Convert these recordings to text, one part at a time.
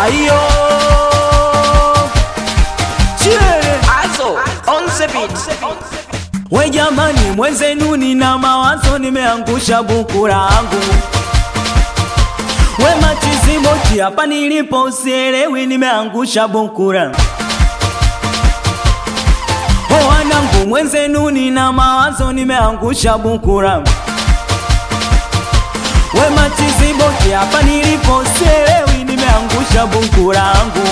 Ayo Chile Azo on the beat. We jamani mwenzenu nina mawazo nimeangusha buku langu. We machizi moti hapa nilipo usielewi nimeangusha buku langu. Oh wanangu mwenzenu nina mawazo nimeangusha buku langu. We machizi moti hapa nilipo usielewi nimeangusha buku langu.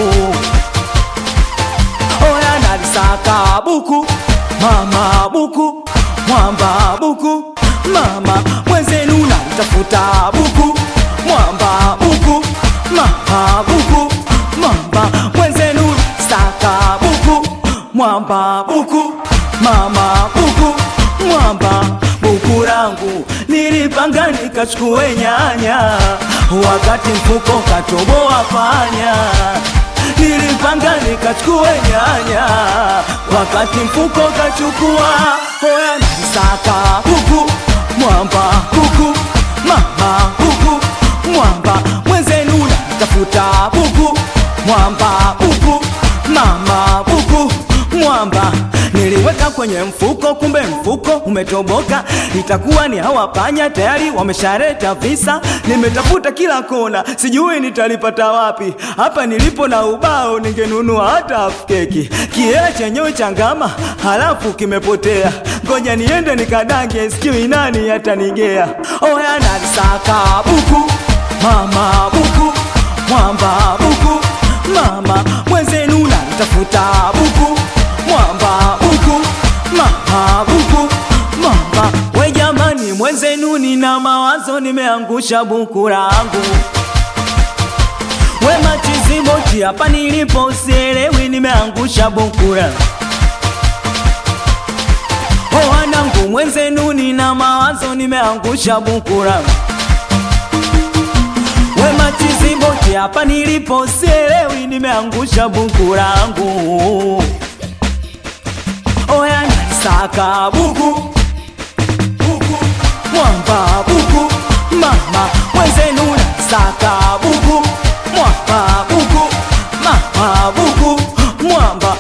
Oh nalisaka buku mama buku, mwamba buku, mama mwenzenu nalitafuta buku, mwamba buku, mama buku, mwamba mwenzenu saka buku, mwamba buku, mama buku, mwamba buku langu. Nilipanga nikachukue nyanya, wakati mfuko katoboa panya. Nilipanga nikachukue nyanya, wakati mfuko kachukua. Hoya nisaka buku, mwamba buku, mama buku, mwamba mwenzenu natafuta buku, mwamba buku, mama buku, mwamba. Niliweka kwenye mfuko kumbe mfuko umetoboka. Itakuwa ni hawa panya tayari wameshareta visa. Nimetafuta kila kona sijui nitalipata wapi. Hapa nilipo na ubao ningenunua hata half keki. Kiela chenyewe changama halafu kimepotea. Ngoja niende nikadange sijui nani atanigea. Oya nalisaka buku, mama buku, mwamba buku, mama mwenzenu nalitafuta buku, mwamba buku, mama buku, mama. We jamani mwenzenu nina mawazo nimeangusha buku langu. We machizi moti hapa nilipo usielewi nimeangusha buku langu. Oh wanangu mwenzenu nina mawazo nimeangusha buku langu. We machizi moti hapa nilipo usielewi nimeangusha buku langu. Oya nalisaka buku, buku, mwamba buku, mama mwenzenu nalisaka buku, mwamba buku, mama buku, mwamba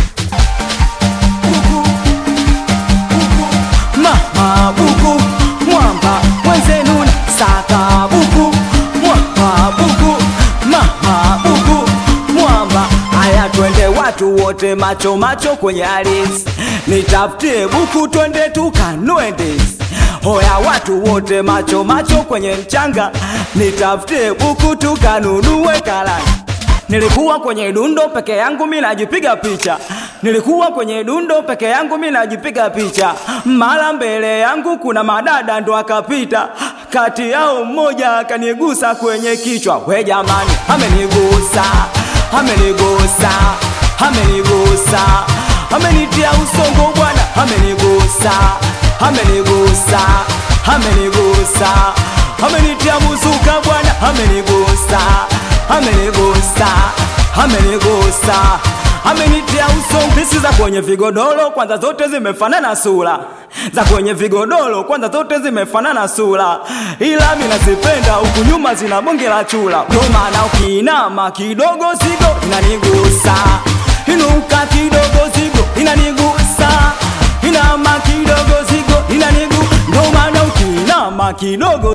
buku, buku, mama buku, mwamba mwenzenu nalisaka buku, mwamba buku, mama buku, mwamba. Aya twende watu wote macho macho kwenye alis, nitafutie buku twende tukanue ndizi. Hoya watu wote macho macho kwenye mchanga, nitafutie buku tukanunue karanga. Nilikuwa kwenye dundo peke yangu mimi najipiga picha. Nilikuwa kwenye dundo peke yangu mimi najipiga picha. Mara mbele yangu kuna madada ndo akapita. Kati yao mmoja akanigusa kwenye kichwa. We jamani amenigusa, amenigusa, amenigusa, amenitia usongo bwana, amenigusa, amenigusa, amenigusa, amenitia muzuka bwana, amenigusa, amenigusa, amenigusa, amenitia usongo. Pisi za kwenye vigodoro kwanza zote zimefanana sura, za kwenye vigodoro kwanza zote zimefanana sura, ila mimi nazipenda huku nyuma zina bonge la chula. Ndio maana ukiinama kidogo zigo inanigusa, inuka kidogo zigo inanigusa, inama kidogo zigo inanigusa. Ndio maana ukiinama kidogo,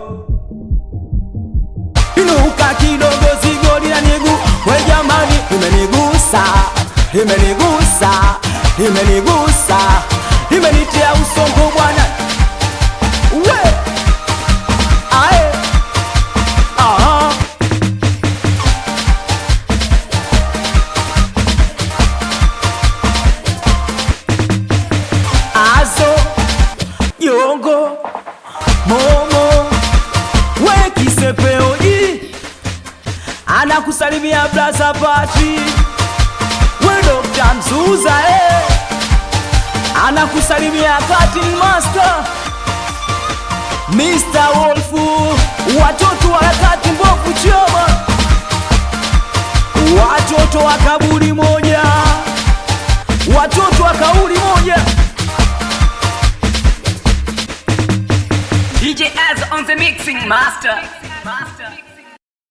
inuka kidogo zigo inanigusa. We jamani imenigusa, imenigusa, imenigusa, imenitia usongo bwana. We ae aha Azo Yongo Momo we kisepeoji anakusalimia Blaza Pachi. We Dr. Mzuza anakusalimia Cutting Master Mr. Wolfu. Watoto wa harakati mbovu choma, watoto wa kaburi moja, watoto wa kauli moja. DJ Az on the mixing master.